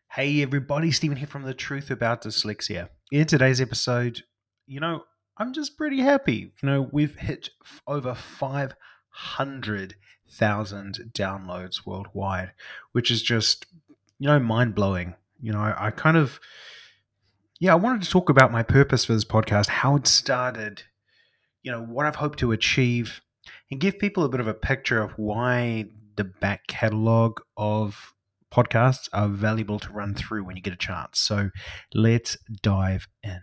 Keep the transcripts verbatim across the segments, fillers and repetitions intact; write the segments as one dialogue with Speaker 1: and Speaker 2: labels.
Speaker 1: Hey everybody, Stephen here from The Truth About Dyslexia. In today's episode, you know, I'm just pretty happy. You know, we've hit f- over five hundred thousand downloads worldwide, which is just, you know, mind blowing. You know, I, I kind of, yeah, I wanted to talk about my purpose for this podcast, how it started, you know, what I've hoped to achieve, and give people a bit of a picture of why the back catalog of podcasts are valuable to run through when you get a chance. So let's dive in.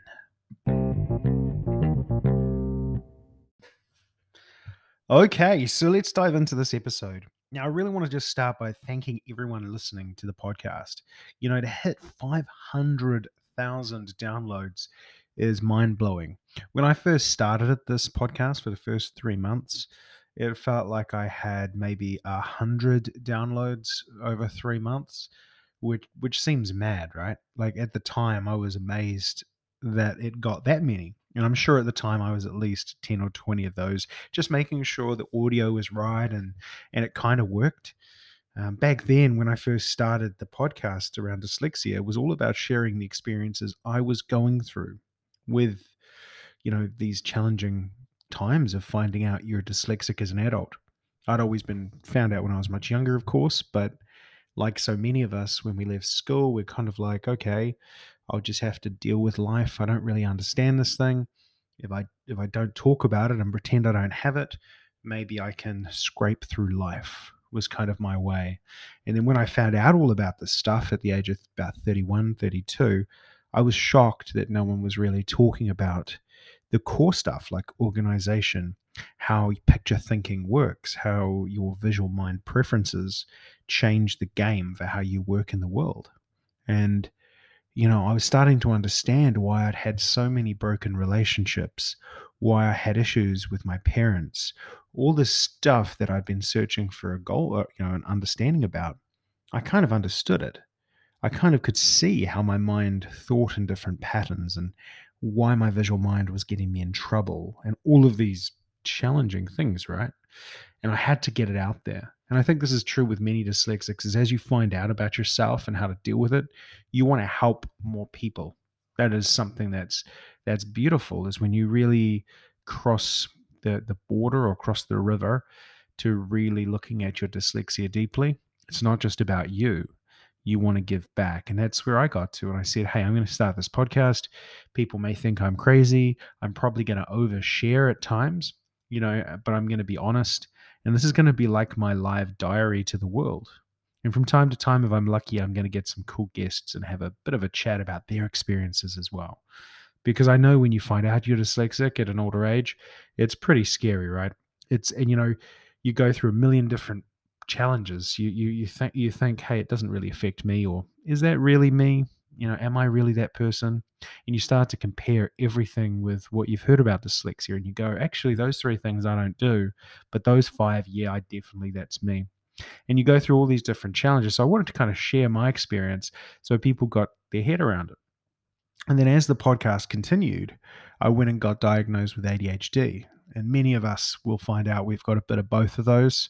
Speaker 1: Okay, so let's dive into this episode. Now, I really want to just start by thanking everyone listening to the podcast. You know, to hit five hundred thousand downloads is mind blowing. When I first started at this podcast for the first three months, it felt like I had maybe a hundred downloads over three months, which which seems mad, right? Like at the time, I was amazed that it got that many. And I'm sure at the time I was at least ten or twenty of those, just making sure the audio was right and and it kind of worked. Um, back then, when I first started the podcast around dyslexia, it was all about sharing the experiences I was going through with, you know, these challenging times of finding out you're dyslexic as an adult. I'd always been found out when I was much younger, of course, but like so many of us, when we left school, we're kind of like, okay, I'll just have to deal with life. I don't really understand this thing. If I if I don't talk about it and pretend I don't have it, maybe I can scrape through life, was kind of my way. And then when I found out all about this stuff at the age of about thirty-one, thirty-two, I was shocked that no one was really talking about the core stuff like organization, how picture thinking works, how your visual mind preferences change the game for how you work in the world. And you know, I was starting to understand why I'd had so many broken relationships, why I had issues with my parents, all this stuff that I'd been searching for a goal, uh, you know, an understanding about. I kind of understood it. I kind of could see how my mind thought in different patterns and why my visual mind was getting me in trouble and all of these challenging things, right? And I had to get it out there. And I think this is true with many dyslexics is as you find out about yourself and how to deal with it, you want to help more people. That is something that's that's beautiful is when you really cross the the border or cross the river to really looking at your dyslexia deeply. It's not just about you. You want to give back. And that's where I got to. And I said, hey, I'm going to start this podcast. People may think I'm crazy. I'm probably going to overshare at times, you know, but I'm going to be honest. And this is going to be like my live diary to the world. And from time to time, if I'm lucky, I'm going to get some cool guests and have a bit of a chat about their experiences as well. Because I know when you find out you're dyslexic at an older age, it's pretty scary, right? It's and you know, you go through a million different challenges. You you you think you think, hey, it doesn't really affect me, or is that really me? You know, am I really that person? And you start to compare everything with what you've heard about dyslexia, and you go, actually, those three things I don't do, but those five, yeah, I definitely that's me. And you go through all these different challenges. So I wanted to kind of share my experience so people got their head around it. And then as the podcast continued, I went and got diagnosed with A D H D. And many of us will find out we've got a bit of both of those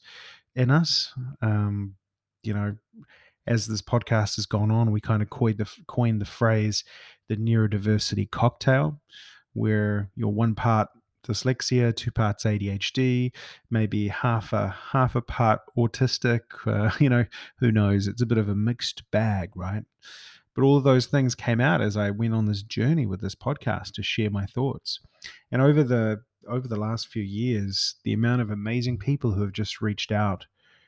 Speaker 1: in us. Um, you know, as this podcast has gone on, we kind of coined the, coined the phrase the neurodiversity cocktail, where you're one part dyslexia, two parts A D H D, maybe half a half a part autistic. Uh, you know, who knows? It's a bit of a mixed bag, right? But all of those things came out as I went on this journey with this podcast to share my thoughts. And over the over the last few years, the amount of amazing people who have just reached out,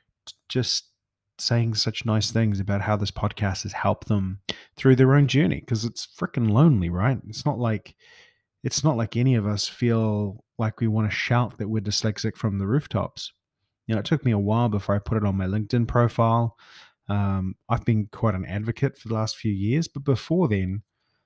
Speaker 1: just saying such nice things about how this podcast has helped them through their own journey, because it's freaking lonely, right? It's not like it's not like any of us feel like we want to shout that we're dyslexic from the rooftops. You know, it took me a while before I put it on my LinkedIn profile. Um, I've been quite an advocate for the last few years, but before then,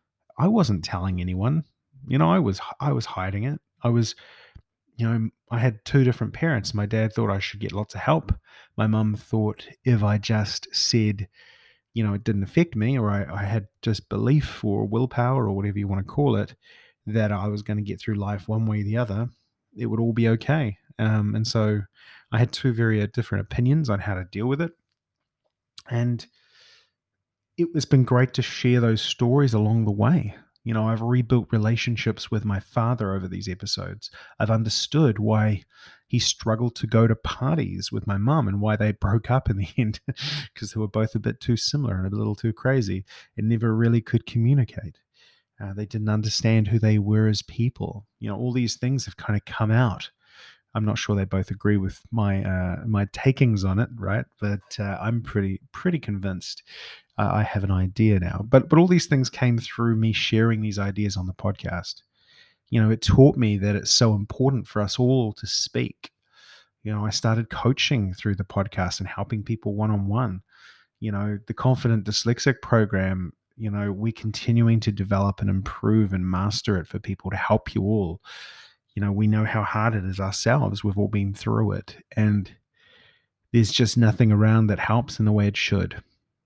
Speaker 1: I wasn't telling anyone. You know, I was I was hiding it. I was, you know, I had two different parents. My dad thought I should get lots of help. My mum thought if I just said, you know, it didn't affect me, or I, I had just belief or willpower or whatever you want to call it, that I was going to get through life one way or the other, it would all be okay. Um, and so I had two very uh, different opinions on how to deal with it. And it, it's been great to share those stories along the way. You know, I've rebuilt relationships with my father over these episodes. I've understood why he struggled to go to parties with my mum and why they broke up in the end because they were both a bit too similar and a little too crazy and never really could communicate. Uh, they didn't understand who they were as people. You know, all these things have kind of come out. I'm not sure they both agree with my uh, my takings on it, right? But uh, I'm pretty pretty convinced. Uh, I have an idea now. But but all these things came through me sharing these ideas on the podcast. You know, it taught me that it's so important for us all to speak. You know, I started coaching through the podcast and helping people one on one. You know, the Confident Dyslexic program, you know, we're continuing to develop and improve and master it for people to help you all. You know, we know how hard it is ourselves. We've all been through it. And there's just nothing around that helps in the way it should.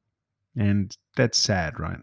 Speaker 1: And that's sad, right?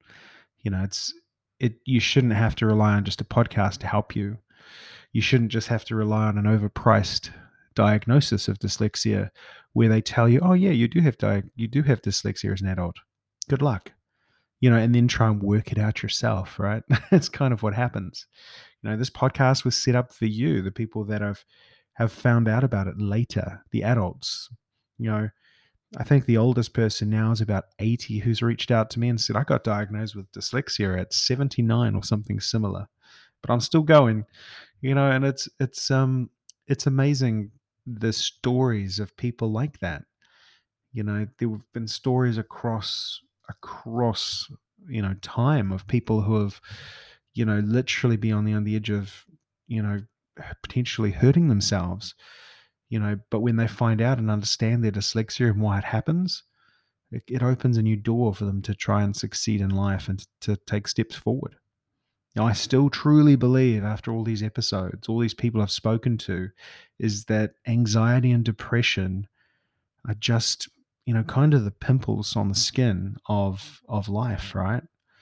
Speaker 1: You know, it's it you shouldn't have to rely on just a podcast to help you. You shouldn't just have to rely on an overpriced diagnosis of dyslexia where they tell you, "Oh yeah, you do have di- you do have dyslexia as an adult. Good luck." You know, and then try and work it out yourself, right? That's kind of what happens. You know, this podcast was set up for you, the people that have have found out about it later, the adults. You know, I think the oldest person now is about eighty who's reached out to me and said, I got diagnosed with dyslexia at seventy-nine or something similar, but I'm still going, you know, and it's, it's, um, it's amazing the stories of people like that. You know, there have been stories across, across, you know, time of people who have, you know, literally be on the, on the edge of, you know, potentially hurting themselves, you know, but when they find out and understand their dyslexia and why it happens, it, it opens a new door for them to try and succeed in life and to take steps forward. Now, I still truly believe after all these episodes, all these people I've spoken to, is that anxiety and depression are just, you know, kind of the pimples on the skin of of life, right?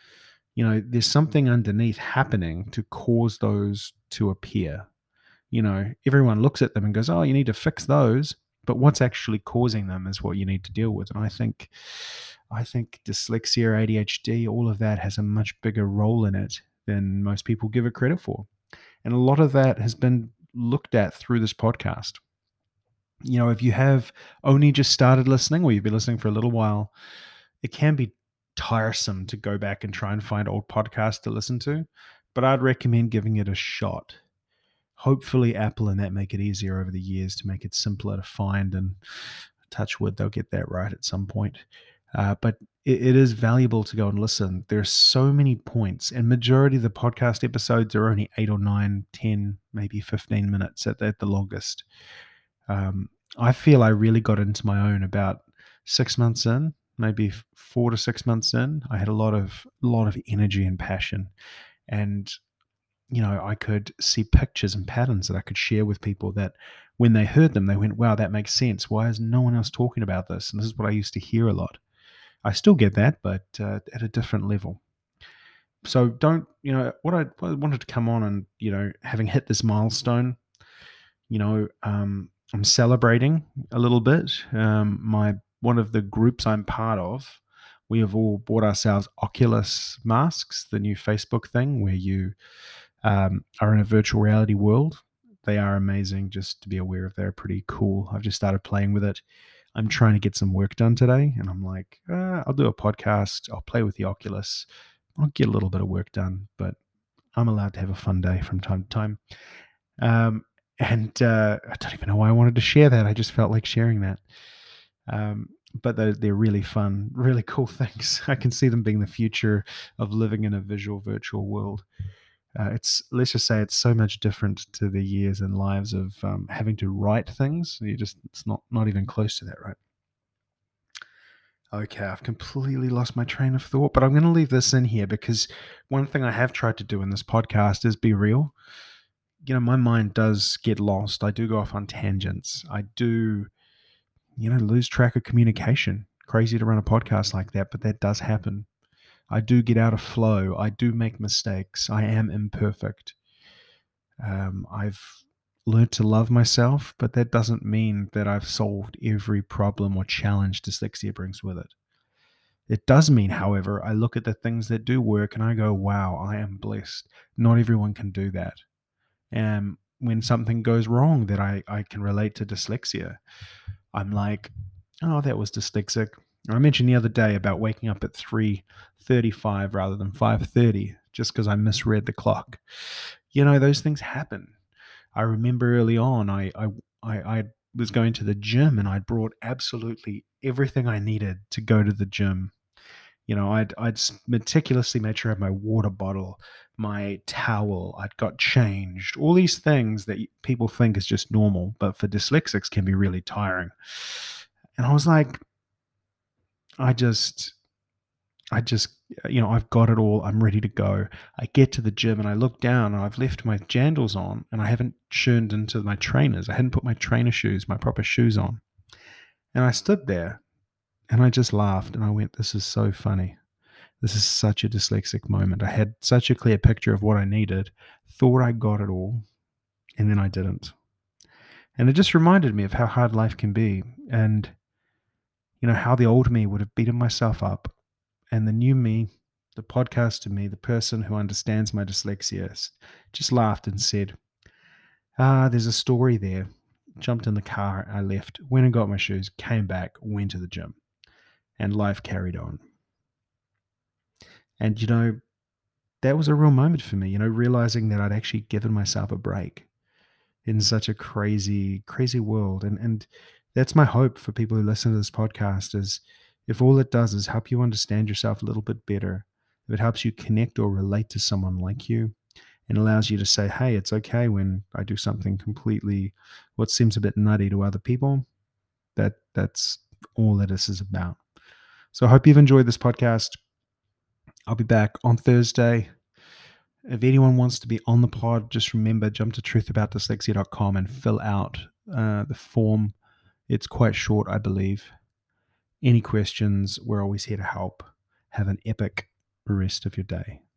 Speaker 1: You know, there's something underneath happening to cause those to appear. You know, everyone looks at them and goes, "Oh, you need to fix those." But what's actually causing them is what you need to deal with. And I think, I think dyslexia, A D H D, all of that has a much bigger role in it than most people give it credit for. And a lot of that has been looked at through this podcast. You know, if you have only just started listening or you've been listening for a little while, it can be tiresome to go back and try and find old podcasts to listen to. But I'd recommend giving it a shot. Hopefully Apple and that make it easier over the years to make it simpler to find, and touch wood, they'll get that right at some point. Uh, but it, it is valuable to go and listen. There's so many points, and majority of the podcast episodes are only eight or nine, ten, maybe fifteen minutes at, at the longest. Um, I feel I really got into my own about six months in, maybe four to six months in. I had a lot of a lot of energy and passion, and you know, I could see pictures and patterns that I could share with people that when they heard them, they went, wow, that makes sense. Why is no one else talking about this? And this is what I used to hear a lot. I still get that, but uh, at a different level. So don't, you know, what I, what I wanted to come on and, you know, having hit this milestone, you know, um, I'm celebrating a little bit. Um, my, one of the groups I'm part of, we have all bought ourselves Oculus masks, the new Facebook thing where you um, are in a virtual reality world. They are amazing, just to be aware of. They're pretty cool. I've just started playing with it. I'm trying to get some work done today, and I'm like, uh, I'll do a podcast. I'll play with the Oculus. I'll get a little bit of work done, but I'm allowed to have a fun day from time to time. Um, and uh, I don't even know why I wanted to share that. I just felt like sharing that. Um, but they're, they're really fun, really cool things. I can see them being the future of living in a visual virtual world. Uh, it's let's just say it's so much different to the years and lives of um, having to write things. You just it's not not even close to that, right? Okay, I've completely lost my train of thought, but I'm going to leave this in here because one thing I have tried to do in this podcast is be real. You know, my mind does get lost. I do go off on tangents. I do, you know, lose track of communication. Crazy to run a podcast like that, but that does happen. I do get out of flow. I do make mistakes. I am imperfect. Um, I've learned to love myself, but that doesn't mean that I've solved every problem or challenge dyslexia brings with it. It does mean, however, I look at the things that do work and I go, wow, I am blessed. Not everyone can do that. And when something goes wrong that I, I can relate to dyslexia, I'm like, oh, that was dyslexic. I mentioned the other day about waking up at three thirty-five rather than five thirty just because I misread the clock. You know, those things happen. I remember early on, I, I, I, I was going to the gym and I brought absolutely everything I needed to go to the gym. You know, I'd I'd s- meticulously made sure I had my water bottle, my towel, I'd got changed, all these things that y- people think is just normal, but for dyslexics can be really tiring. And I was like, I just, I just, you know, I've got it all. I'm ready to go. I get to the gym and I look down and I've left my jandals on and I haven't turned into my trainers. I hadn't put my trainer shoes, my proper shoes on. And I stood there and I just laughed and I went, this is so funny. This is such a dyslexic moment. I had such a clear picture of what I needed, thought I got it all, and then I didn't. And it just reminded me of how hard life can be and, you know, how the old me would have beaten myself up and the new me, the podcaster me, the person who understands my dyslexia, just laughed and said, ah, there's a story there. Jumped in the car, I left, went and got my shoes, came back, went to the gym, and life carried on. And, you know, that was a real moment for me, you know, realizing that I'd actually given myself a break in such a crazy, crazy world. And and that's my hope for people who listen to this podcast is if all it does is help you understand yourself a little bit better, if it helps you connect or relate to someone like you and allows you to say, hey, it's okay when I do something completely what seems a bit nutty to other people, that that's all that this is about. So I hope you've enjoyed this podcast. I'll be back on Thursday. If anyone wants to be on the pod, just remember jump to truth about dyslexia dot com and fill out uh, the form. It's quite short, I believe. Any questions, we're always here to help. Have an epic rest of your day.